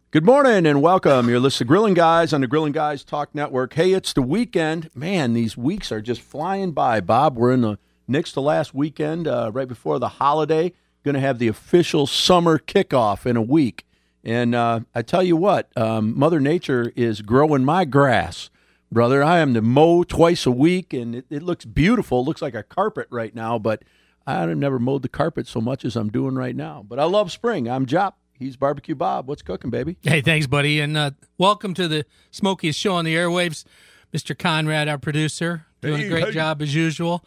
Good morning and welcome. You're listening to Grilling Guys on the Grilling Guys Talk Network. Hey, it's the weekend. Man, these weeks are just flying by, Bob. We're in the next to last weekend, right before the holiday. Going to have the official summer kickoff in a week. And I tell you what, Mother Nature is growing my grass, brother. I am to mow twice a week, and it looks beautiful. It looks like a carpet right now, but I've never mowed the carpet so much as I'm doing right now. But I love spring. I'm Jop. He's Barbecue Bob. What's cooking, baby? Hey, thanks, buddy. And welcome to the smokiest show on the airwaves. Mr. Conrad, our producer, doing a great job as usual.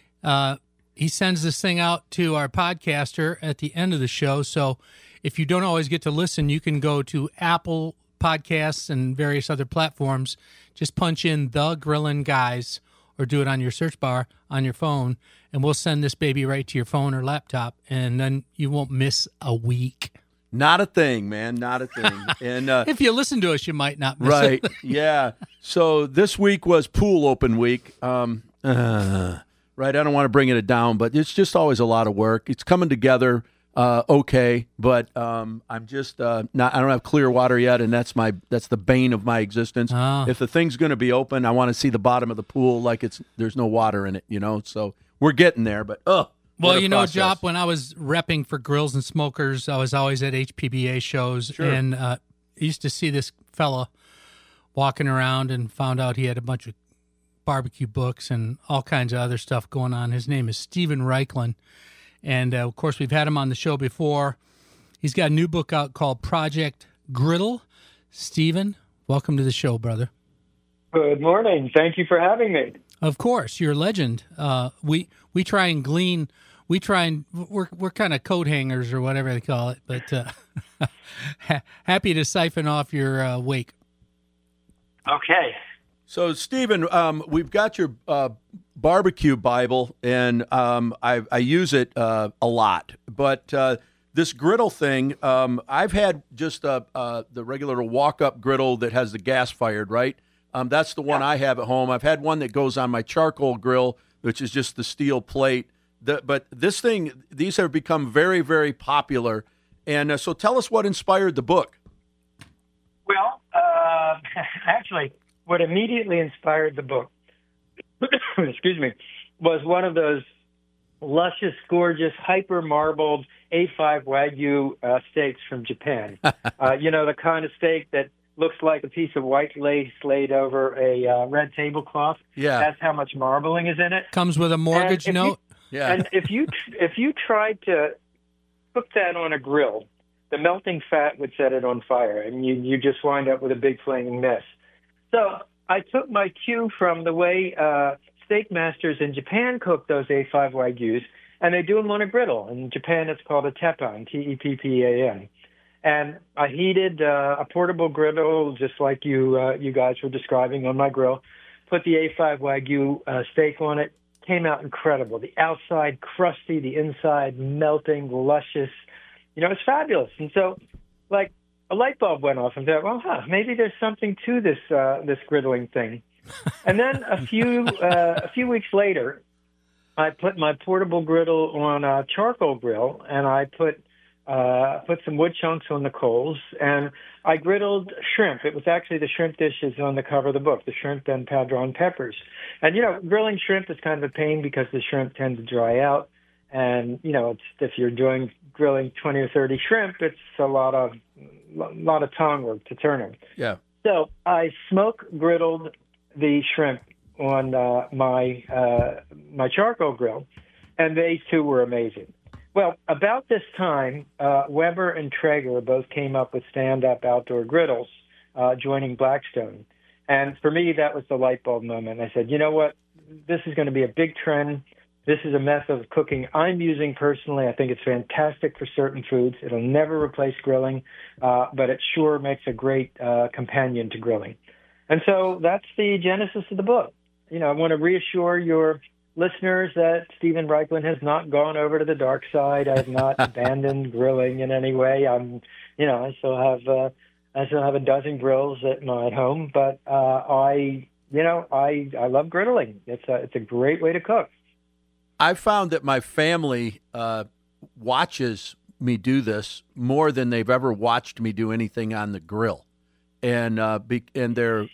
He sends this thing out to our podcaster at the end of the show. So if you don't always get to listen, you can go to Apple Podcasts and various other platforms. Just punch in The Grillin' Guys or do it on your search bar on your phone, and we'll send this baby right to your phone or laptop, and then you won't miss a week. Not a thing, man. Not a thing. And if you listen to us, you might not miss right. it. Yeah. So this week was pool open week. Right. I don't want to bring it down, but it's just always a lot of work. It's coming together okay, but I'm just not. I don't have clear water yet, and that's the bane of my existence. If the thing's going to be open, I want to see the bottom of the pool like there's no water in it. So we're getting there, but Well, Jop, when I was repping for Grills and Smokers, I was always at HPBA shows, and I used to see this fella walking around and found out he had a bunch of barbecue books and all kinds of other stuff going on. His name is Steven Reichlin, and, of course, we've had him on the show before. He's got a new book out called Project Griddle. Steven, welcome to the show, brother. Good morning. Thank you for having me. Of course, you're a legend. We try and glean. We're kind of coat hangers or whatever they call it, but happy to siphon off your wake. Okay. So, Stephen, we've got your barbecue Bible, and I use it a lot. But this griddle thing, I've had just the regular walk-up griddle that has the gas fired, right? That's the one I have at home. I've had one that goes on my charcoal grill, which is just the steel plate. But this thing, these have become very, very popular. And so tell us what inspired the book. Well, actually, what immediately inspired the book, excuse me, was one of those luscious, gorgeous, hyper-marbled A5 Wagyu steaks from Japan. The kind of steak that looks like a piece of white lace laid over a red tablecloth. Yeah. That's how much marbling is in it. Comes with a mortgage note. And if you tried to cook that on a grill, the melting fat would set it on fire, and you just wind up with a big flaming mess. So I took my cue from the way steak masters in Japan cook those A5 Wagyus, and they do them on a griddle. In Japan, it's called a teppan, Teppan. And I heated a portable griddle, just like you guys were describing, on my grill. Put the A5 Wagyu steak on it. Came out incredible. The outside crusty, the inside melting, luscious. It's fabulous. And so, like, a light bulb went off, and I thought, well, maybe there's something to this griddling thing. And then a few weeks later, I put my portable griddle on a charcoal grill, and I put some wood chunks on the coals, and I griddled shrimp. It was actually the shrimp dishes on the cover of the book, the shrimp and padron peppers. And, grilling shrimp is kind of a pain because the shrimp tend to dry out. And, if you're grilling 20 or 30 shrimp, it's a lot of tongue work to turn them. Yeah. So I smoke griddled the shrimp on my charcoal grill, and they too were amazing. Well, about this time, Weber and Traeger both came up with stand-up outdoor griddles, joining Blackstone. And for me, that was the light bulb moment. I said, you know what? This is going to be a big trend. This is a method of cooking I'm using personally. I think it's fantastic for certain foods. It'll never replace grilling, but it sure makes a great companion to grilling. And so that's the genesis of the book. I want to reassure your listeners that Steven Reichlin has not gone over to the dark side. I have not abandoned grilling in any way. I still have a dozen grills at my home, but I love griddling. It's a great way to cook. I found that my family watches me do this more than they've ever watched me do anything on the grill. And they're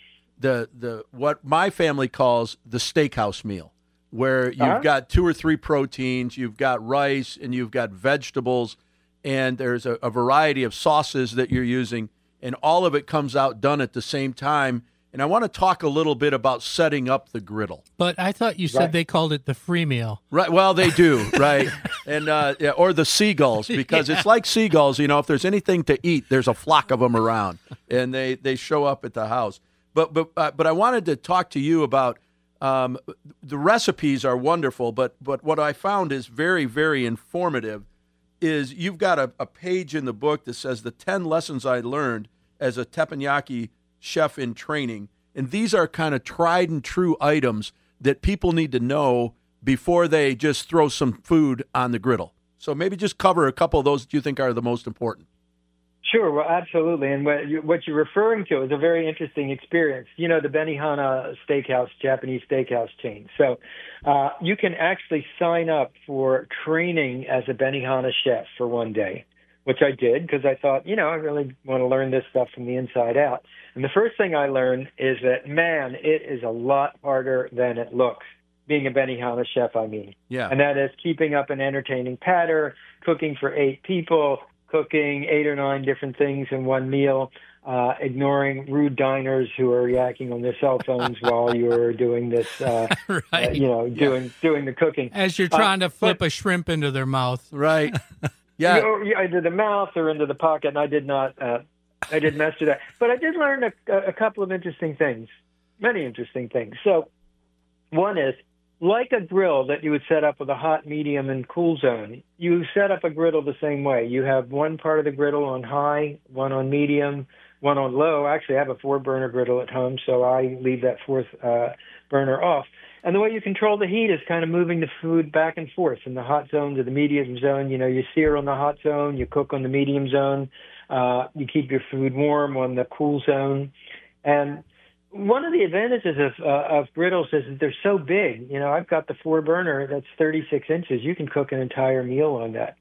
the what my family calls the steakhouse meal, where you've got 2 or 3 proteins, you've got rice, and you've got vegetables, and there's a variety of sauces that you're using, and all of it comes out done at the same time. And I want to talk a little bit about setting up the griddle. But I thought you said they called it the free meal. Right. Well, they do, right? And or the seagulls, because it's like seagulls. If there's anything to eat, there's a flock of them around, and they show up at the house. But I wanted to talk to you about the recipes are wonderful, but what I found is very, very informative is you've got a page in the book that says the 10 lessons I learned as a teppanyaki chef in training. And these are kind of tried and true items that people need to know before they just throw some food on the griddle. So maybe just cover a couple of those that you think are the most important. Sure, well, absolutely. And what you're referring to is a very interesting experience. The Benihana Steakhouse, Japanese steakhouse chain. So you can actually sign up for training as a Benihana chef for one day, which I did because I thought, I really want to learn this stuff from the inside out. And the first thing I learned is that, man, it is a lot harder than it looks, being a Benihana chef, I mean. Yeah. And that is keeping up an entertaining patter, cooking for 8 people, cooking 8 or 9 different things in one meal, ignoring rude diners who are yakking on their cell phones while you're doing this, right. Doing the cooking. As you're trying to flip a shrimp into their mouth. Right. Yeah. Into the mouth or into the pocket, and I did not. I didn't master that, but I did learn a couple of interesting things, many interesting things. So, one is, like a grill that you would set up with a hot, medium, and cool zone, you set up a griddle the same way. You have one part of the griddle on high, one on medium, one on low. Actually, I have a 4-burner griddle at home, so I leave that 4th burner off. And the way you control the heat is kind of moving the food back and forth from the hot zone to the medium zone. You sear on the hot zone, you cook on the medium zone, you keep your food warm on the cool zone. And one of the advantages of griddles is that they're so big. I've got the 4-burner that's 36 inches. You can cook an entire meal on that.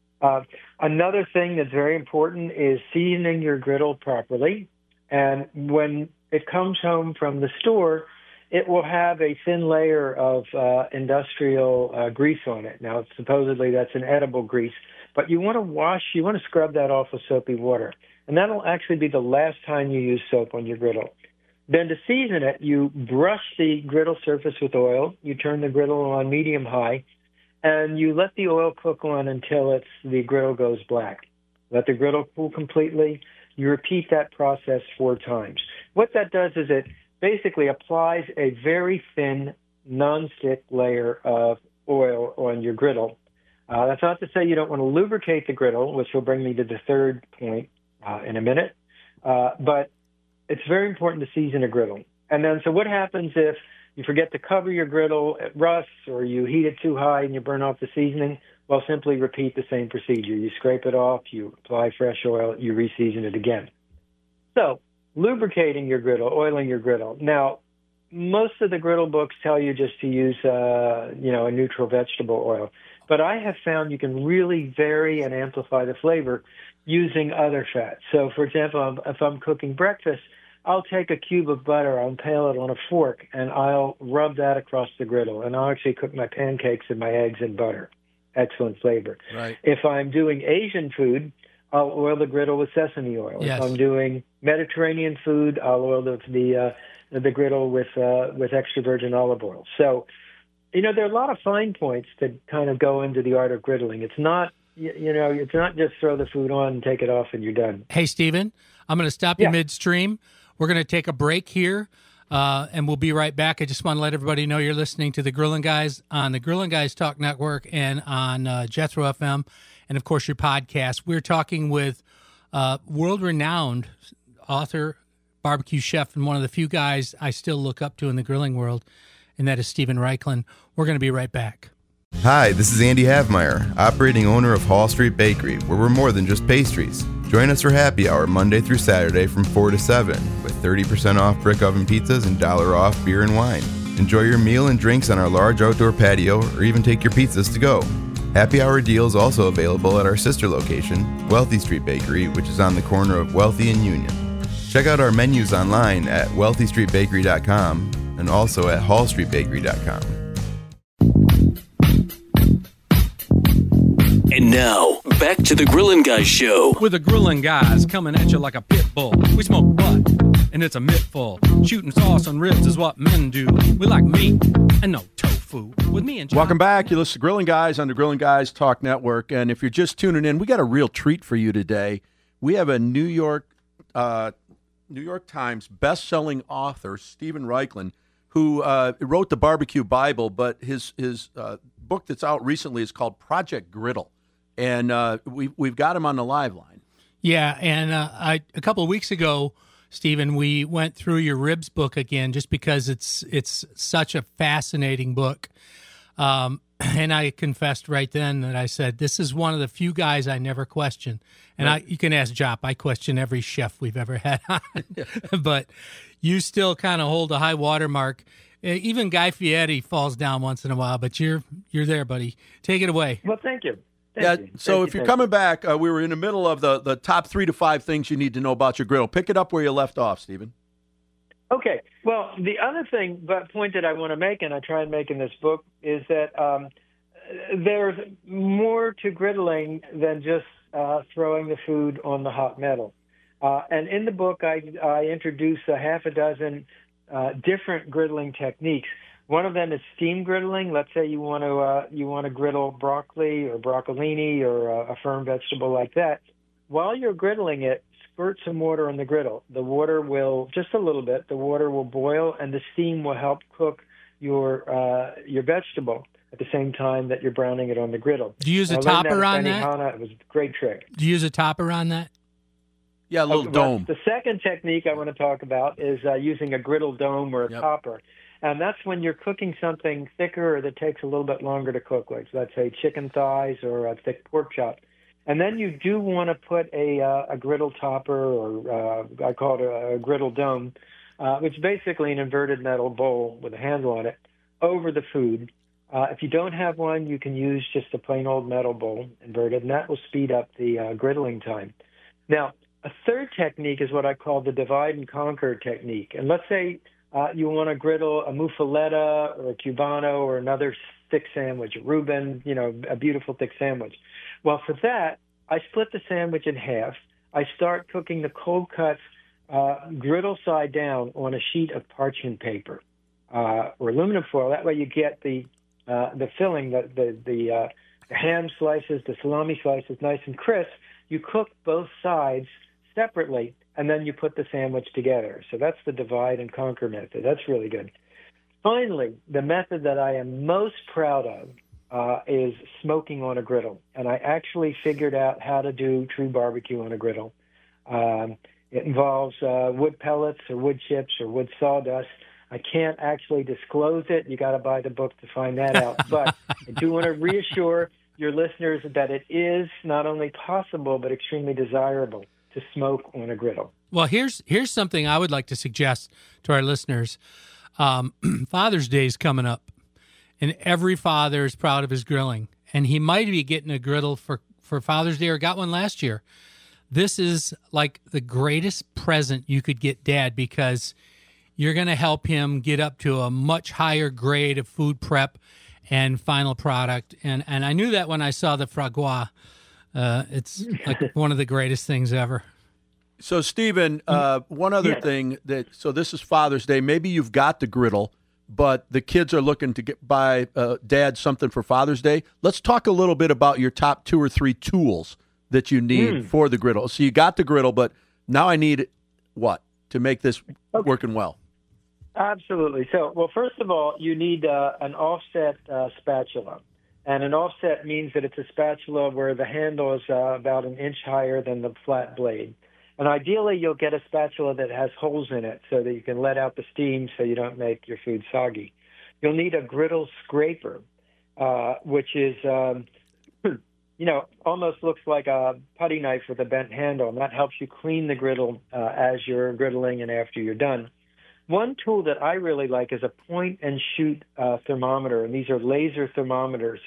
Another thing that's very important is seasoning your griddle properly. And when it comes home from the store, it will have a thin layer of industrial grease on it. Now, supposedly that's an edible grease, but you want to scrub that off with soapy water. And that'll actually be the last time you use soap on your griddle. Then to season it, you brush the griddle surface with oil, you turn the griddle on medium-high, and you let the oil cook on until the griddle goes black. Let the griddle cool completely. You repeat that process 4 times. What that does is it basically applies a very thin, nonstick layer of oil on your griddle. That's not to say you don't want to lubricate the griddle, which will bring me to the third point in a minute. But it's very important to season a griddle. And then, so what happens if you forget to cover your griddle, it rusts, or you heat it too high and you burn off the seasoning? Well, simply repeat the same procedure. You scrape it off, you apply fresh oil, you re-season it again. So, lubricating your griddle, oiling your griddle. Now, most of the griddle books tell you just to use, a neutral vegetable oil. But I have found you can really vary and amplify the flavor using other fats. So, for example, if I'm cooking breakfast, I'll take a cube of butter, I'll impale it on a fork, and I'll rub that across the griddle. And I'll actually cook my pancakes and my eggs in butter. Excellent flavor. Right. If I'm doing Asian food, I'll oil the griddle with sesame oil. Yes. If I'm doing Mediterranean food, I'll oil the griddle with extra virgin olive oil. So, there are a lot of fine points that kind of go into the art of griddling. It's not, it's not just throw the food on and take it off and you're done. Hey, Stephen, I'm going to stop you midstream. We're going to take a break here, and we'll be right back. I just want to let everybody know you're listening to the Grillin' Guys on the Grillin' Guys Talk Network and on Jethro FM, and, of course, your podcast. We're talking with world-renowned author, barbecue chef, and one of the few guys I still look up to in the grilling world, and that is Steven Raichlen. We're going to be right back. Hi, this is Andy Havmeyer, operating owner of Hall Street Bakery, where we're more than just pastries. Join us for happy hour Monday through Saturday from 4 to 7, with 30% off brick oven pizzas and $1 off beer and wine. Enjoy your meal and drinks on our large outdoor patio, or even take your pizzas to go. Happy hour deals also available at our sister location, Wealthy Street Bakery, which is on the corner of Wealthy and Union. Check out our menus online at wealthystreetbakery.com and also at hallstreetbakery.com. And now, back to the Grillin' Guys Show. With the Grillin' Guys coming at you like a pit bull. We smoke butt, and it's a mittful. Shooting sauce on ribs is what men do. We like meat and no tofu. With me and John. Welcome back. You listen to Grillin' Guys on the Grillin' Guys Talk Network. And if you're just tuning in, we got a real treat for you today. We have a New York Times best-selling author, Steven Raichlen, who wrote the Barbecue Bible, but his book that's out recently is called Project Griddle. And we've got him on the live line. Yeah, and a couple of weeks ago, Stephen, we went through your ribs book again just because it's such a fascinating book. And I confessed right then that I said, this is one of the few guys I never question. And right. You can ask Jop, I question every chef we've ever had on. But you still kind of hold a high watermark. Even Guy Fieri falls down once in a while, but you're there, buddy. Take it away. Well, thank you. So if you're coming back, we were in the middle of the top 3 to 5 things you need to know about your griddle. Pick it up where you left off, Stephen. Okay. Well, the other point that I want to make, and I try and make in this book, is that there's more to griddling than just throwing the food on the hot metal. And in the book, I introduce a half a dozen different griddling techniques. One of them is steam griddling. Let's say you want to griddle broccoli or broccolini or a firm vegetable like that. While you're griddling it, squirt some water on the griddle. The water will, just a little bit, the water will boil and the steam will help cook your vegetable at the same time that you're browning it on the griddle. Do you use a topper on that? It was a great trick. Do you use a topper on that? Yeah, a little dome. The second technique I want to talk about is using a griddle dome or a topper. And that's when you're cooking something thicker or that takes a little bit longer to cook, like let's say chicken thighs or a thick pork chop. And then you do want to put a griddle topper, or I call it a griddle dome, which is basically an inverted metal bowl with a handle on it, over the food. If you don't have one, you can use just a plain old metal bowl, inverted, and that will speed up the griddling time. Now, a third technique is what I call the divide and conquer technique. And let's say you want to griddle a muffaletta or a cubano or another thick sandwich, a Reuben, a beautiful thick sandwich. Well, for that, I split the sandwich in half. I start cooking the cold cuts griddle side down on a sheet of parchment paper or aluminum foil. That way you get the filling, the ham slices, the salami slices nice and crisp. You cook both sides separately, and then you put the sandwich together. So that's the divide and conquer method. That's really good. Finally, the method that I am most proud of is smoking on a griddle. And I actually figured out how to do true barbecue on a griddle. It involves wood pellets or wood chips or wood sawdust. I can't actually disclose it. You got to buy the book to find that out. But I do want to reassure your listeners that it is not only possible but extremely desirable to smoke on a griddle. Well, here's something I would like to suggest to our listeners. Father's Day is coming up, and every father is proud of his grilling, and he might be getting a griddle for Father's Day or got one last year. This is like the greatest present you could get Dad, because you're going to help him get up to a much higher grade of food prep and final product. And I knew that when I saw the Fragua. It's like one of the greatest things ever. So, Stephen, one other thing so this is Father's Day. Maybe you've got the griddle, but the kids are looking to buy Dad something for Father's Day. Let's talk a little bit about your top 2 or 3 tools that you need for the griddle. So you got the griddle, but now I need what to make this working well? Absolutely. So, well, first of all, you need an offset spatula. And an offset means that it's a spatula where the handle is about an inch higher than the flat blade. And ideally, you'll get a spatula that has holes in it so that you can let out the steam so you don't make your food soggy. You'll need a griddle scraper, which is, almost looks like a putty knife with a bent handle. And that helps you clean the griddle as you're griddling and after you're done. One tool that I really like is a point-and-shoot thermometer, and these are laser thermometers.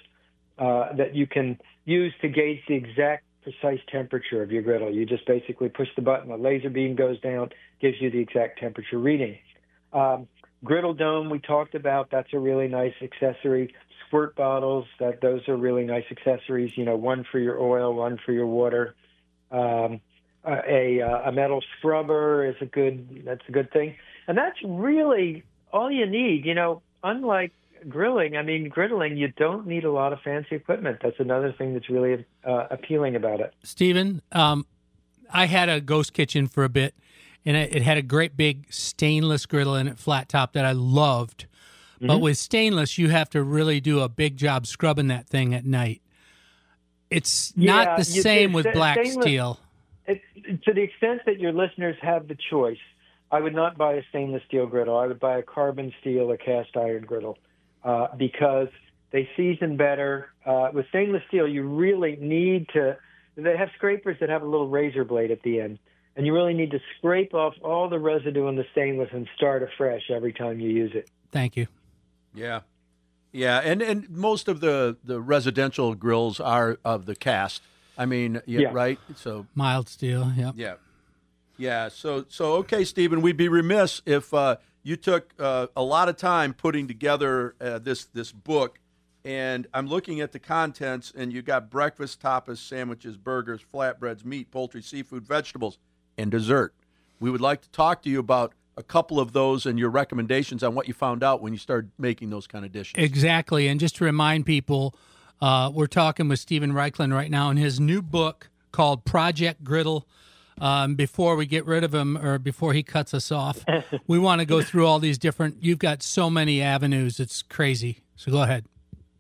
that you can use to gauge the exact precise temperature of your griddle. You just basically push the button, a laser beam goes down, gives you the exact temperature reading. Griddle dome we talked about, that's a really nice accessory. Squirt bottles, those are really nice accessories, one for your oil, one for your water. A metal scrubber is a good thing. And that's really all you need. Unlike grilling, griddling, you don't need a lot of fancy equipment. That's another thing that's really appealing about it. Stephen, I had a ghost kitchen for a bit, and it had a great big stainless griddle in it, flat top, that I loved. Mm-hmm. But with stainless, you have to really do a big job scrubbing that thing at night. It's not the same with black steel. To the extent that your listeners have the choice, I would not buy a stainless steel griddle. I would buy a carbon steel or cast iron griddle because they season better. With stainless steel, you really need to – they have scrapers that have a little razor blade at the end, and you really need to scrape off all the residue in the stainless and start afresh every time you use it. Thank you. Yeah. Yeah, and most of the residential grills are of the cast. Right? So mild steel, yeah. Yeah, so okay, Stephen, we'd be remiss if you took a lot of time putting together this book, and I'm looking at the contents, and you got breakfast, tapas, sandwiches, burgers, flatbreads, meat, poultry, seafood, vegetables, and dessert. We would like to talk to you about a couple of those and your recommendations on what you found out when you started making those kind of dishes. Exactly, and just to remind people, we're talking with Stephen Reichlin right now in his new book called Project Griddle. Before we get rid of him or before he cuts us off, we want to go through all these different, you've got so many avenues. It's crazy. So go ahead.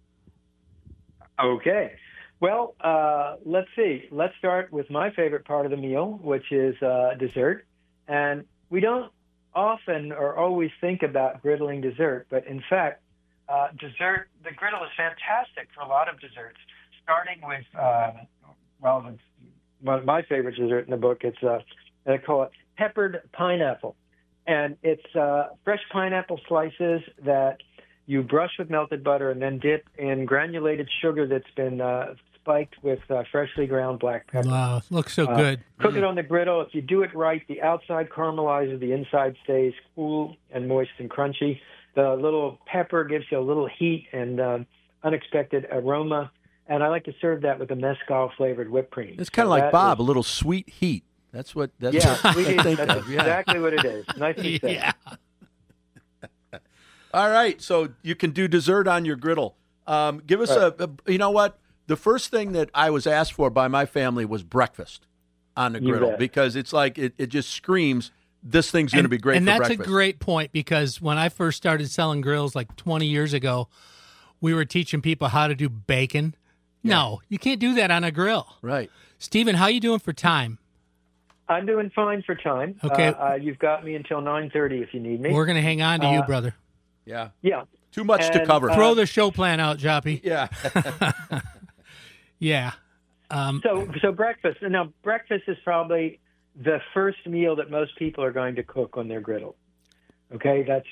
Okay. Well, let's see. Let's start with my favorite part of the meal, which is dessert. And we don't often or always think about griddling dessert, but in fact, the griddle is fantastic for a lot of desserts, starting with, one of my favorite dessert in the book. It's I call it peppered pineapple, and it's fresh pineapple slices that you brush with melted butter and then dip in granulated sugar that's been spiked with freshly ground black pepper. Wow, looks so good. Cook it on the griddle. If you do it right, the outside caramelizes, the inside stays cool and moist and crunchy. The little pepper gives you a little heat and unexpected aroma. And I like to serve that with a mezcal-flavored whipped cream. It's kind of like Bob, a little sweet heat. That's what. That's sweet heat. That's exactly what it is. Nicely said. Yeah. All right, so you can do dessert on your griddle. Give us you know what? The first thing that I was asked for by my family was breakfast on the griddle because it's like it just screams, this thing's going to be great for breakfast. And that's a great point because when I first started selling grills like 20 years ago, we were teaching people how to do bacon. Yeah. No, you can't do that on a grill. Right. Stephen, how you doing for time? I'm doing fine for time. Okay. You've got me until 9:30 if you need me. We're going to hang on to you, brother. Yeah. Yeah. Too much to cover. Throw the show plan out, Joppy. Yeah. Yeah. So breakfast. Now, breakfast is probably the first meal that most people are going to cook on their griddle. Okay? That's...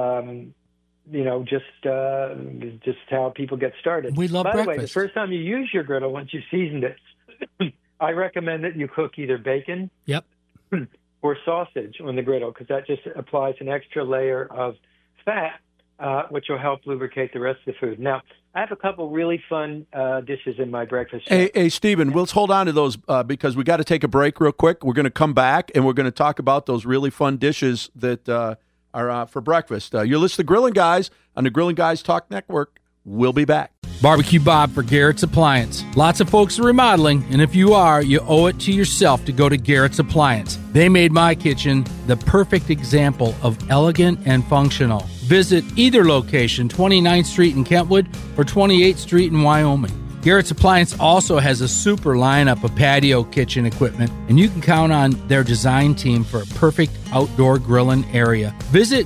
just how people get started. We love breakfast. By the way, the first time you use your griddle, once you've seasoned it, I recommend that you cook either bacon or sausage on the griddle because that just applies an extra layer of fat, which will help lubricate the rest of the food. Now, I have a couple really fun dishes in my breakfast show. Hey, Stephen, let's hold on to those because we got to take a break real quick. We're going to come back, and we're going to talk about those really fun dishes that are for breakfast. You're listening to Grilling Guys on the Grilling Guys Talk Network. We'll be back. Barbecue Bob for Garrett's Appliance. Lots of folks are remodeling, and if you are, you owe it to yourself to go to Garrett's Appliance. They made my kitchen the perfect example of elegant and functional. Visit either location, 29th Street in Kentwood or 28th Street in Wyoming. Garrett's Appliance also has a super lineup of patio kitchen equipment, and you can count on their design team for a perfect outdoor grilling area. Visit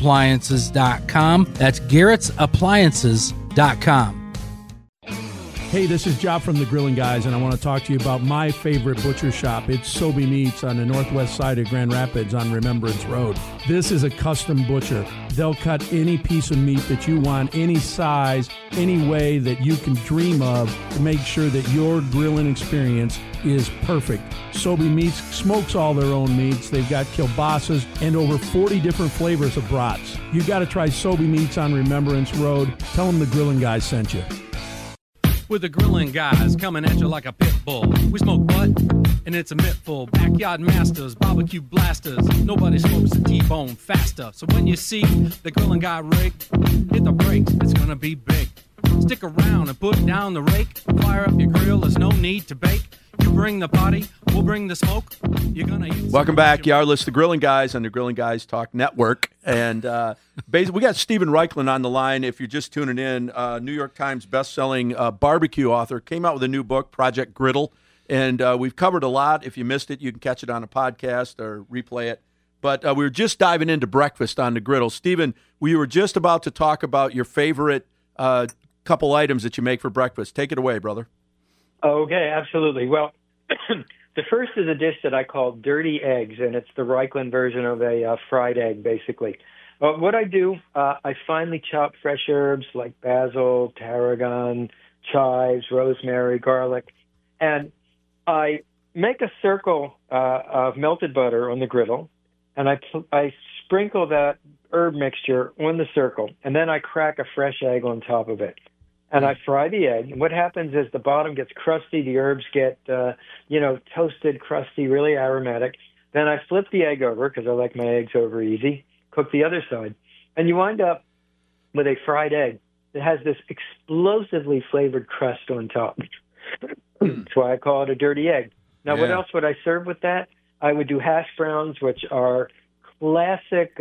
Garrett'sAppliances.com. That's Garrett'sAppliances.com. Hey, this is Job from the Grilling Guys, and I want to talk to you about my favorite butcher shop. It's Sobey Meats on the northwest side of Grand Rapids on Remembrance Road. This is a custom butcher. They'll cut any piece of meat that you want, any size, any way that you can dream of to make sure that your grilling experience is perfect. Sobey Meats smokes all their own meats. They've got kielbasa's and over 40 different flavors of brats. You got to try Sobey Meats on Remembrance Road. Tell them the Grilling Guys sent you. With the Grilling Guys coming at you like a pit bull. We smoke butt, and it's a mittful. Backyard masters, barbecue blasters. Nobody smokes a T-bone faster. So when you see the Grilling Guy rig, hit the brakes, it's gonna be big. Stick around and put down the rake. Fire up your grill, there's no need to bake. You bring the party, we'll bring the smoke. You're gonna eat. Welcome back, Yarlis, the Grilling Guys on the Grilling Guys Talk Network. And we got Steven Raichlen on the line. If you're just tuning in, New York Times best-selling barbecue author, came out with a new book, Project Griddle. And we've covered a lot. If you missed it, you can catch it on a podcast or replay it. But we were just diving into breakfast on the griddle. Steven, we were just about to talk about your favorite couple items that you make for breakfast. Take it away, brother. Okay, absolutely. Well, the first is a dish that I call dirty eggs, and it's the Raichlen version of a fried egg, basically. What I do, I finely chop fresh herbs like basil, tarragon, chives, rosemary, garlic, and I make a circle of melted butter on the griddle, and I sprinkle that herb mixture on the circle, and then I crack a fresh egg on top of it. And I fry the egg. And what happens is the bottom gets crusty, the herbs get, toasted, crusty, really aromatic. Then I flip the egg over, because I like my eggs over easy, cook the other side. And you wind up with a fried egg that has this explosively flavored crust on top. That's why I call it a dirty egg. Now, What else would I serve with that? I would do hash browns, which are classic,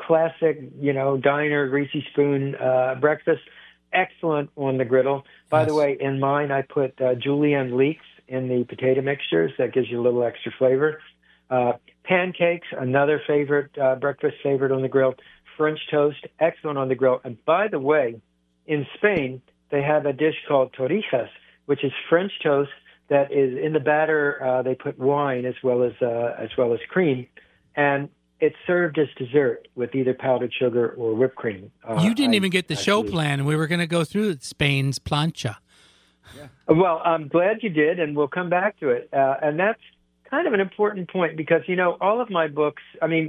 diner, greasy spoon breakfast. Excellent on the griddle. By the way, in mine, I put julienne leeks in the potato mixtures. That gives you a little extra flavor. Pancakes, another favorite, breakfast favorite on the grill. French toast, excellent on the grill. And by the way, in Spain, they have a dish called torrijas, which is French toast that is in the batter. They put wine as well as cream, and it's served as dessert with either powdered sugar or whipped cream. You didn't even get the show plan. We were going to go through Spain's plancha. Yeah. Well, I'm glad you did, and we'll come back to it. And that's kind of an important point because, all of my books,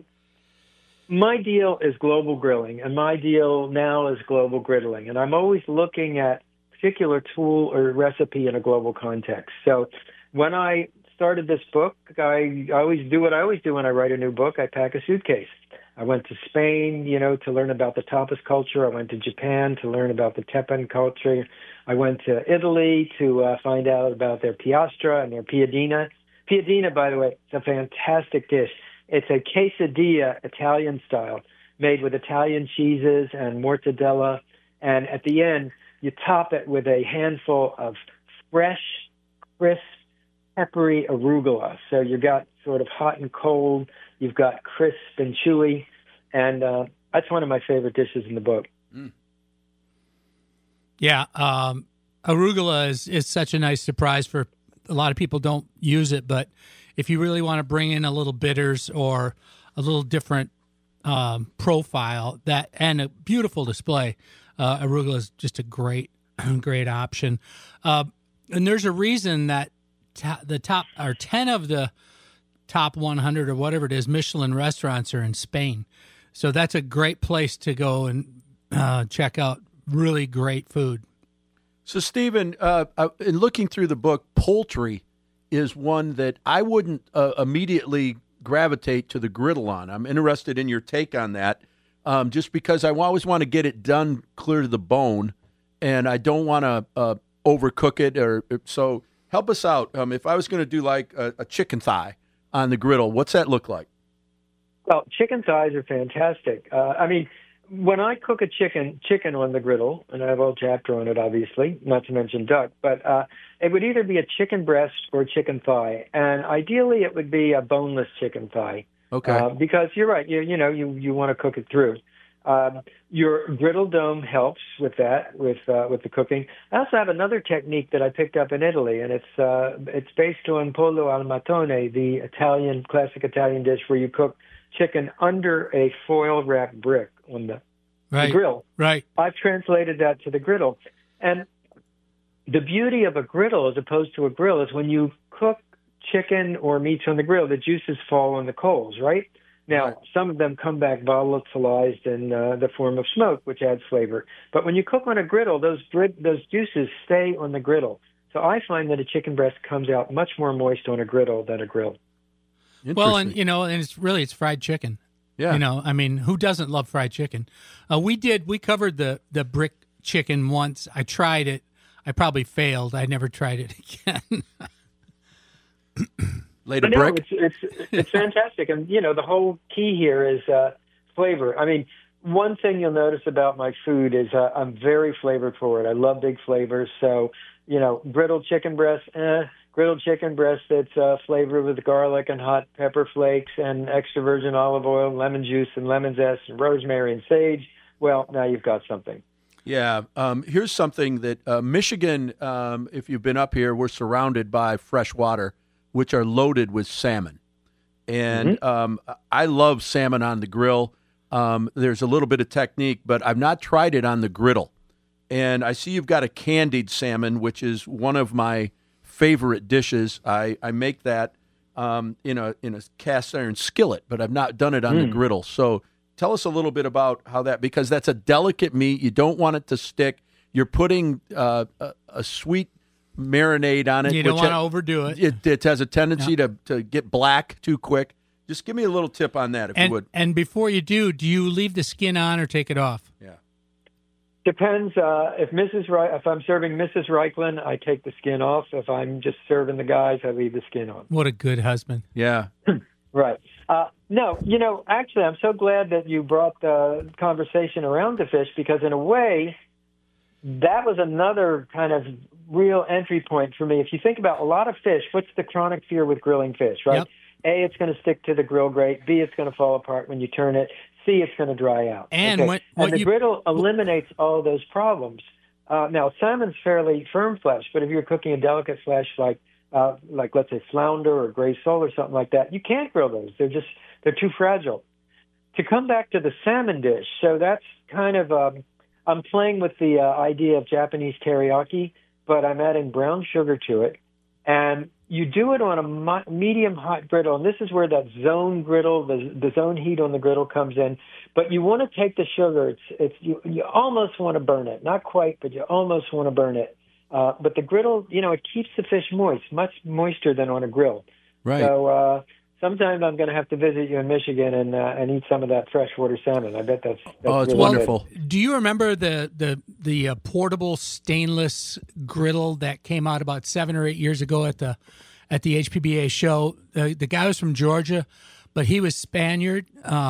my deal is global grilling, and my deal now is global griddling. And I'm always looking at a particular tool or recipe in a global context. So when I started this book, I always do what I always do when I write a new book. I pack a suitcase. I went to Spain, to learn about the tapas culture. I went to Japan to learn about the tepan culture. I went to Italy to find out about their piastra and their piadina. Piadina, by the way, is a fantastic dish. It's a quesadilla, Italian style, made with Italian cheeses and mortadella. And at the end, you top it with a handful of fresh, crisp, peppery arugula. So you've got sort of hot and cold. You've got crisp and chewy. And that's one of my favorite dishes in the book. Mm. Yeah. Arugula is such a nice surprise for a lot of people don't use it. But if you really want to bring in a little bitters or a little different profile and a beautiful display, arugula is just a great option. And there's a reason that the top or 10 of the top 100 or whatever it is Michelin restaurants are in Spain. So that's a great place to go and check out really great food. So, Steven, in looking through the book, poultry is one that I wouldn't immediately gravitate to the griddle on. I'm interested in your take on that, just because I always want to get it done clear to the bone, and I don't want to overcook it. So help us out. If I was going to do like a chicken thigh on the griddle, what's that look like? Well, chicken thighs are fantastic. When I cook a chicken on the griddle, and I have a whole chapter on it, obviously, not to mention duck, but it would either be a chicken breast or a chicken thigh, and ideally it would be a boneless chicken thigh. Okay. Because you're right, you want to cook it through. Your griddle dome helps with that, with the cooking. I also have another technique that I picked up in Italy, and it's based on pollo al matone, the classic Italian dish where you cook chicken under a foil wrapped brick on the grill. Right. I've translated that to the griddle, and the beauty of a griddle as opposed to a grill is when you cook chicken or meats on the grill, the juices fall on the coals, right? Now, some of them come back volatilized in the form of smoke, which adds flavor. But when you cook on a griddle, those juices stay on the griddle. So I find that a chicken breast comes out much more moist on a griddle than a grill. Well, and it's fried chicken. Yeah. I mean, who doesn't love fried chicken? We covered the brick chicken once. I tried it. I probably failed. I never tried it again. Laid a brick. It's fantastic, and the whole key here is flavor. I mean, one thing you'll notice about my food is I'm very flavor forward. I love big flavors, so grilled chicken breast that's flavored with garlic and hot pepper flakes and extra virgin olive oil, lemon juice and lemon zest, and rosemary and sage. Well, now you've got something. Yeah. Here's something that Michigan, if you've been up here, we're surrounded by fresh water, which are loaded with salmon. And I love salmon on the grill. There's a little bit of technique, but I've not tried it on the griddle. And I see you've got a candied salmon, which is one of my favorite dishes. I make that in a cast iron skillet, but I've not done it on the griddle. So tell us a little bit about how that, because that's a delicate meat. You don't want it to stick. You're putting a sweet marinade on it. You don't want to overdo it. It has a tendency to get black too quick. Just give me a little tip on that, if you would. And before you do you leave the skin on or take it off? Yeah. Depends. If I'm serving Mrs. Reichland, I take the skin off. If I'm just serving the guys, I leave the skin on. What a good husband. Yeah. Right. No, actually, I'm so glad that you brought the conversation around to fish, because in a way, that was another kind of real entry point for me. If you think about a lot of fish, what's the chronic fear with grilling fish, right? Yep. A, it's going to stick to the grill grate. B, it's going to fall apart when you turn it. C, it's going to dry out. And the griddle eliminates all those problems. Now, salmon's fairly firm flesh, but if you're cooking a delicate flesh like let's say flounder or gray sole or something like that, you can't grill those. They're too fragile. To come back to the salmon dish, so that's kind of I'm playing with the idea of Japanese teriyaki, but I'm adding brown sugar to it, and you do it on a medium hot griddle, and this is where that zone griddle, the zone heat on the griddle comes in. But you want to take the sugar. You almost want to burn it, not quite, but you almost want to burn it. But the griddle, it keeps the fish moist, much moister than on a grill. Right. So sometime I'm going to have to visit you in Michigan and eat some of that freshwater salmon. I bet that's it's really wonderful. good. Do you remember the portable stainless griddle that came out about 7 or 8 years ago at the HPBA show? The guy was from Georgia, but he was Spaniard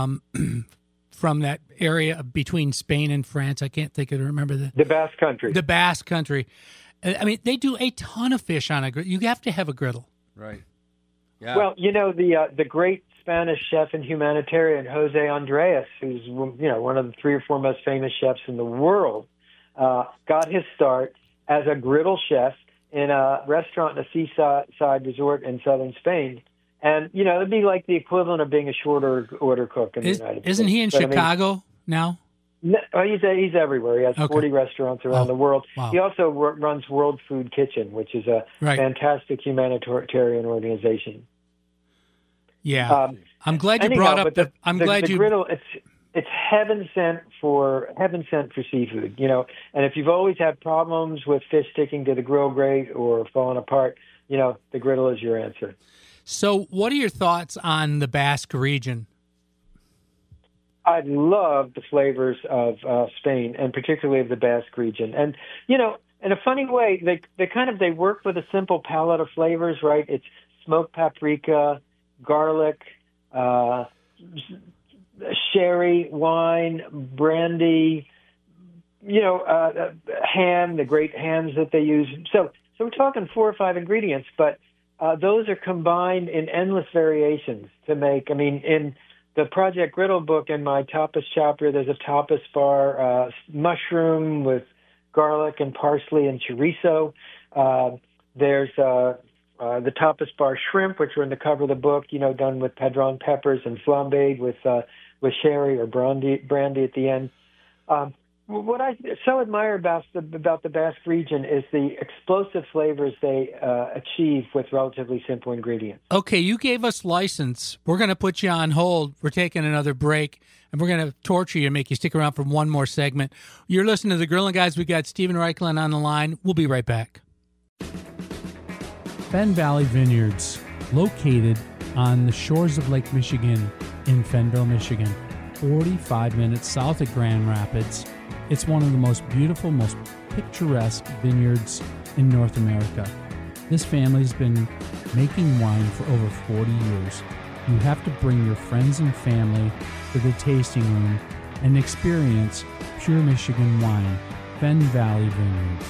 from that area between Spain and France. I can't remember the Basque Country. The Basque Country. I mean, they do a ton of fish on a griddle. You have to have a griddle. Right. Yeah. Well, the great Spanish chef and humanitarian Jose Andres, who's one of the 3 or 4 most famous chefs in the world, got his start as a griddle chef in a restaurant in a seaside resort in southern Spain. And, it'd be like the equivalent of being a short order cook in the United States. Isn't he in Chicago now? No, he's everywhere. He has 40 restaurants around the world. Wow. He also runs World Food Kitchen, which is a fantastic humanitarian organization. Yeah, I'm glad you brought up the. I'm glad you. Griddle, it's heaven sent for seafood, And if you've always had problems with fish sticking to the grill grate or falling apart, the griddle is your answer. So, what are your thoughts on the Basque region? I love the flavors of Spain, and particularly of the Basque region. And, in a funny way, they work with a simple palette of flavors, right? It's smoked paprika, garlic, sherry, wine, brandy, ham, the great hams that they use. So we're talking 4 or 5 ingredients, but those are combined in endless variations to make. I mean, in the Project Griddle book, in my tapas chapter, there's a tapas bar, mushroom with garlic and parsley and chorizo. There's the tapas bar shrimp, which are in the cover of the book, done with padron peppers and flambéed with sherry or brandy at the end. What I so admire about the Basque region is the explosive flavors they achieve with relatively simple ingredients. Okay, you gave us license. We're going to put you on hold. We're taking another break, and we're going to torture you and make you stick around for one more segment. You're listening to the Grilling Guys. We got Steven Raichlen on the line. We'll be right back. Fenn Valley Vineyards, located on the shores of Lake Michigan in Fennville, Michigan, 45 minutes south of Grand Rapids. It's one of the most beautiful, most picturesque vineyards in North America. This family's been making wine for over 40 years. You have to bring your friends and family to the tasting room and experience pure Michigan wine. Fenn Valley Vineyards.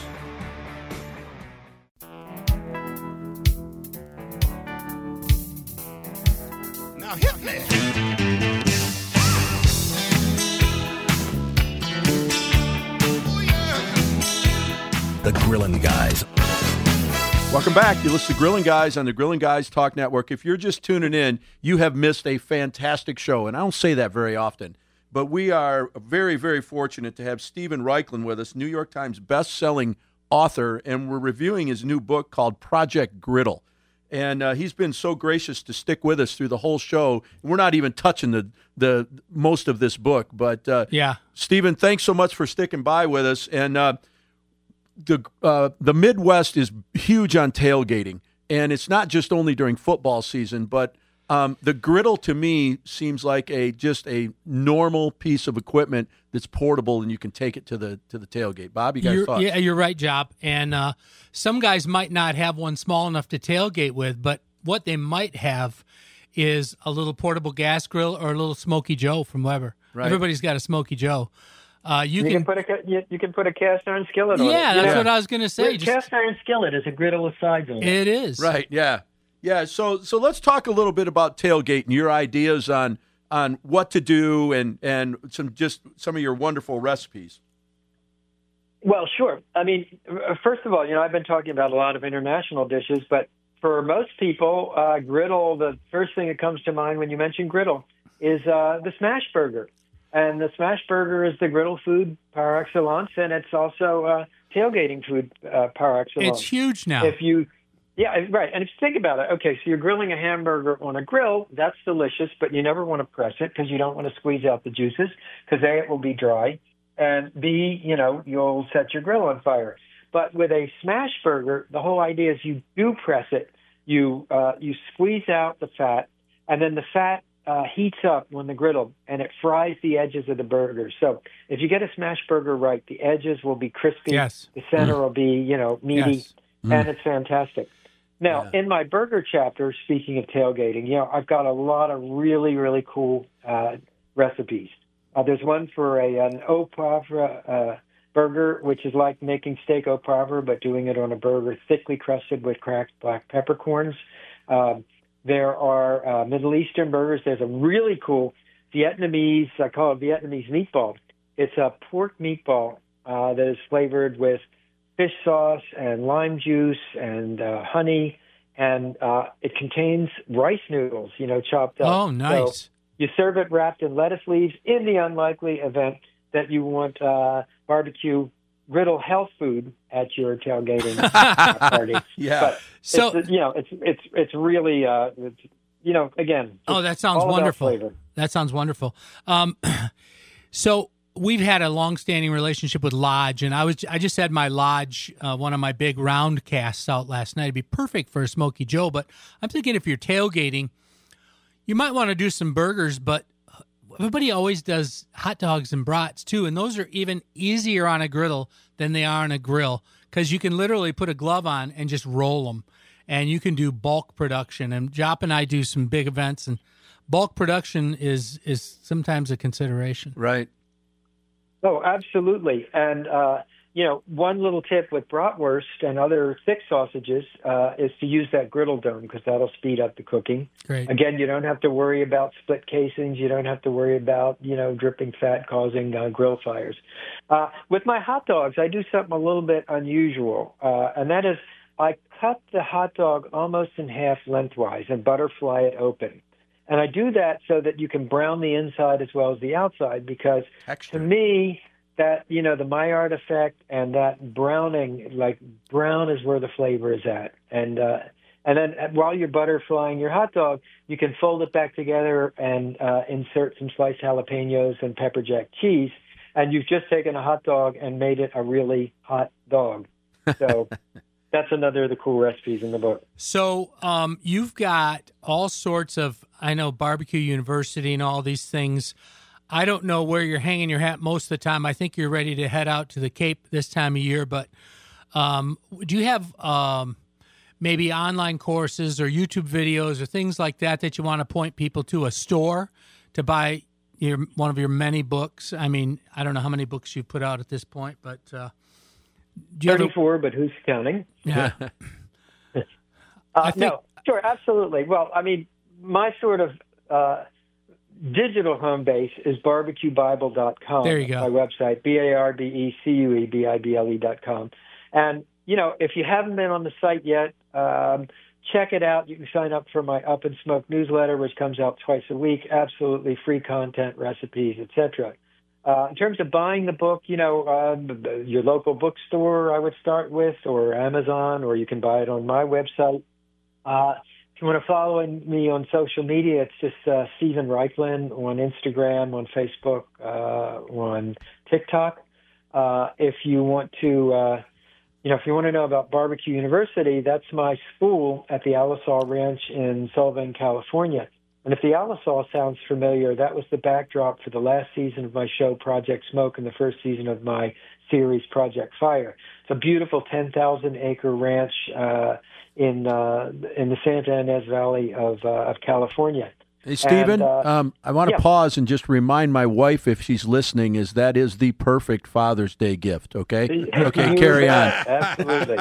Now hit me. The Grilling Guys. Welcome back. You listen to Grilling Guys on the Grilling Guys Talk Network. If you're just tuning in, you have missed a fantastic show, and I don't say that very often. But we are very, very fortunate to have Steven Raichlen with us, New York Times best-selling author, and we're reviewing his new book called Project Griddle. And he's been so gracious to stick with us through the whole show. We're not even touching the most of this book, but Yeah. Steven, thanks so much for sticking by with us. And the Midwest is huge on tailgating, and it's not just only during football season, but the griddle to me seems like just a normal piece of equipment that's portable and you can take it to the tailgate. Bob, you got thoughts? Yeah, you're right, Job. And some guys might not have one small enough to tailgate with, but what they might have is a little portable gas grill or a little Smoky Joe from Weber. Right. Everybody's got a Smoky Joe. You can put a cast iron skillet on it. Yeah, that's what I was going to say. Cast iron skillet is a griddle with sides on it. It is. Right, yeah. Yeah, so let's talk a little bit about tailgating, your ideas on what to do and some of your wonderful recipes. Well, sure. I mean, first of all, I've been talking about a lot of international dishes, but for most people, griddle, the first thing that comes to mind when you mention griddle is the smash burger. And the smash burger is the griddle food par excellence, and it's also tailgating food par excellence. It's huge now. Yeah, right. And if you think about it, okay, so you're grilling a hamburger on a grill, that's delicious, but you never want to press it because you don't want to squeeze out the juices because A, it will be dry, and B, you'll set your grill on fire. But with a smash burger, the whole idea is you do press it. You squeeze out the fat, and then the fat heats up on the griddle, and it fries the edges of the burger. So if you get a smash burger right, the edges will be crispy. Yes. The center will be, meaty, Yes. and it's fantastic. Now, in my burger chapter, speaking of tailgating, I've got a lot of really, really cool recipes. There's one for an au poivre burger, which is like making steak au poivre, but doing it on a burger thickly crusted with cracked black peppercorns. There are Middle Eastern burgers. There's a really cool Vietnamese, I call it Vietnamese meatball. It's a pork meatball that is flavored with fish sauce and lime juice and honey, and it contains rice noodles, chopped up. Oh, nice. So you serve it wrapped in lettuce leaves in the unlikely event that you want barbecue griddle health food at your tailgating party. Yeah. But So it's really again. Oh, that sounds wonderful. That sounds wonderful. So we've had a long-standing relationship with Lodge, and I just had my Lodge, one of my big round casts out last night. It'd be perfect for a Smoky Joe, but I'm thinking if you're tailgating, you might want to do some burgers, but everybody always does hot dogs and brats too, and those are even easier on a griddle than they are on a grill because you can literally put a glove on and just roll them, and you can do bulk production. And Jop and I do some big events, and bulk production is sometimes a consideration. Right. Oh, absolutely. And one little tip with bratwurst and other thick sausages is to use that griddle dome because that'll speed up the cooking. Great. Again, you don't have to worry about split casings. You don't have to worry about, dripping fat causing grill fires. With my hot dogs, I do something a little bit unusual, and that is I cut the hot dog almost in half lengthwise and butterfly it open. And I do that so that you can brown the inside as well as the outside because Texture. to me, that, the Maillard effect and that browning, like brown is where the flavor is at. And then while you're butterflying your hot dog, you can fold it back together and insert some sliced jalapenos and pepper jack cheese. And you've just taken a hot dog and made it a really hot dog. So that's another of the cool recipes in the book. So you've got all sorts of, I know, Barbecue University and all these things. I don't know where you're hanging your hat most of the time. I think you're ready to head out to the Cape this time of year. But do you have maybe online courses or YouTube videos or things like that you want to point people to, a store to buy one of your many books? I mean, I don't know how many books you've put out at this point, but do you 34, but who's counting? Yeah. No, sure, absolutely. Well, I mean, my sort of digital home base is barbecuebible.com. There you go. My website, BARBECUEBIBLE.com. And, if you haven't been on the site yet, check it out. You can sign up for my Up and Smoke newsletter, which comes out twice a week. Absolutely free content, recipes, etc. In terms of buying the book, your local bookstore I would start with, or Amazon, or you can buy it on my website. If you want to follow me on social media, it's just Stephen Reichlin on Instagram, on Facebook, on TikTok. If you want to, if you want to know about Barbecue University, that's my school at the Alisal Ranch in Sullivan, California. And if the Alisal sounds familiar, that was the backdrop for the last season of my show, Project Smoke, and the first season of my series, Project Fire. It's a beautiful 10,000-acre ranch in the Santa Ynez Valley of California. Hey, Stephen, And, I want to pause and just remind my wife, if she's listening, that is the perfect Father's Day gift, okay? Okay, carry on. Absolutely.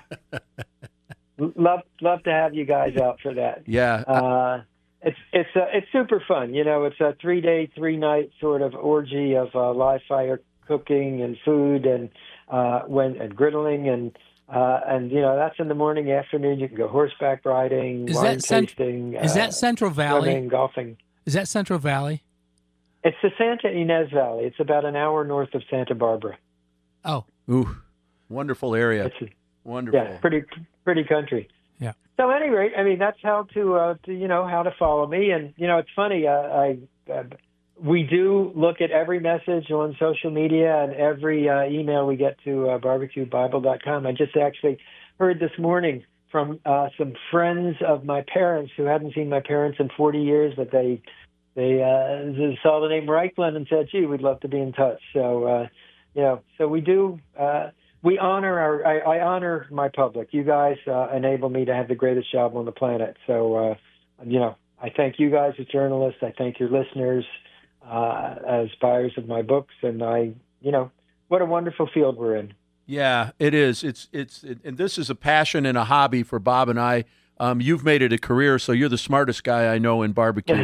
Love to have you guys out for that. Yeah. It's super fun. It's a 3-day, 3-night sort of orgy of live fire cooking and food and griddling and that's in the morning, afternoon. You can go horseback riding, wine tasting. Is that Central Valley? Swimming, golfing. Is that Central Valley? It's the Santa Ynez Valley. It's about an hour north of Santa Barbara. Oh, ooh, wonderful area. Wonderful. Yeah, pretty country. Yeah. So, at any rate, I mean, that's how to how to follow me. And it's funny. We do look at every message on social media and every email we get to barbecuebible.com. I just actually heard this morning from some friends of my parents who hadn't seen my parents in 40 years, but they saw the name Reichlin and said, "Gee, we'd love to be in touch." So, so we do. We honor I honor my public. You guys enable me to have the greatest job on the planet. So, I thank you guys as journalists. I thank your listeners as buyers of my books, and what a wonderful field we're in. Yeah, it is. And this is a passion and a hobby for Bob and I. You've made it a career, so you're the smartest guy I know in barbecue.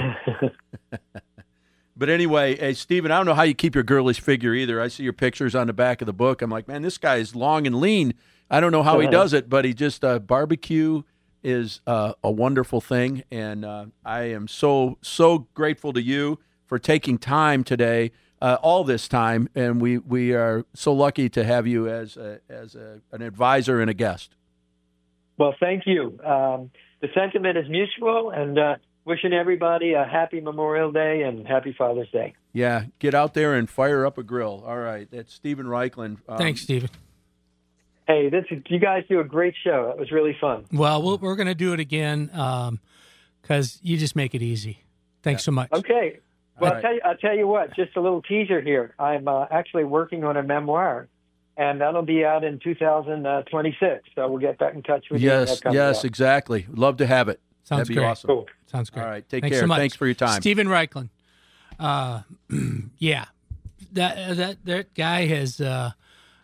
But anyway, hey, Stephen, I don't know how you keep your girlish figure either. I see your pictures on the back of the book. I'm like, man, this guy is long and lean. I don't know how he does it, but he just barbecue is a wonderful thing, and I am so grateful to you for taking time today, all this time, and we are so lucky to have you as an advisor and a guest. Well, thank you. The sentiment is mutual, and wishing everybody a happy Memorial Day and happy Father's Day. Yeah, get out there and fire up a grill. All right, that's Stephen Reichlin. Thanks, Stephen. Hey, you guys do a great show. That was really fun. Well, we're going to do it again because you just make it easy. Thanks so much. Okay. Well, Right. I'll tell you what, just a little teaser here. I'm actually working on a memoir, and that'll be out in 2026. So we'll get back in touch with you. when that comes out. Exactly. Love to have it. Sounds That'd be great. awesome. Cool. Sounds great. All right, take Thanks care. So much. Thanks for your time. Stephen Reichlin. Yeah, that guy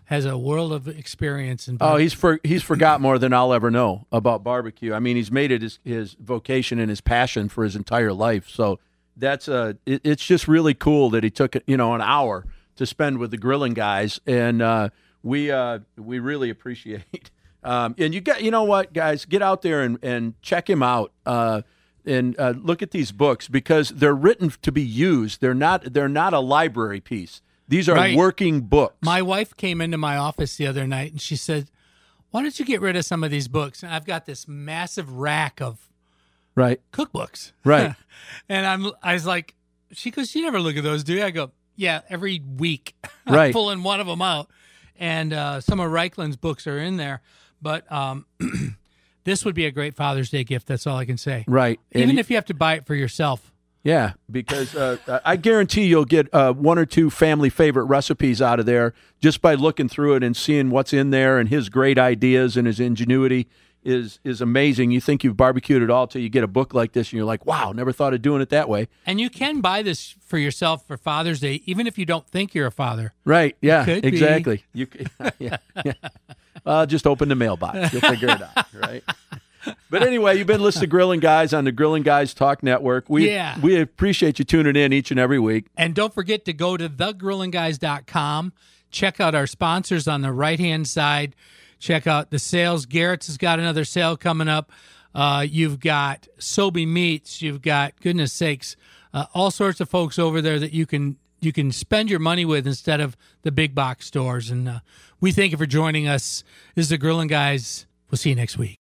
has a world of experience in he's forgot more than I'll ever know about barbecue. I mean, he's made it his vocation and his passion for his entire life. So that's it's just really cool that he took an hour to spend with the Grilling Guys, and we really appreciate. And you know what, guys, get out there and check him out. And look at these books because they're written to be used. They're not a library piece. These are working books. My wife came into my office the other night and she said, "Why don't you get rid of some of these books?" And I've got this massive rack of cookbooks. Right. And I was like, she goes, "You never look at those, do you?" I go, "Yeah, every week." Right. I'm pulling one of them out. And some of Reichland's books are in there. But this would be a great Father's Day gift. That's all I can say. Right. Even if you have to buy it for yourself. Yeah, because I guarantee you'll get one or two family favorite recipes out of there just by looking through it and seeing what's in there. And his great ideas and his ingenuity is amazing. You think you've barbecued it all till you get a book like this and you're like, wow, never thought of doing it that way. And you can buy this for yourself for Father's Day, even if you don't think you're a father. Right, yeah, Could exactly. Yeah. Just open the mailbox. You'll figure it out, right? But anyway, you've been listening to Grilling Guys on the Grilling Guys Talk Network. We appreciate you tuning in each and every week. And don't forget to go to thegrillandguys.com. Check out our sponsors on the right-hand side. Check out the sales. Garrett's has got another sale coming up. You've got Sobe Meats. You've got, goodness sakes, all sorts of folks over there that you can spend your money with instead of the big box stores. And we thank you for joining us. This is the Grilling Guys. We'll see you next week.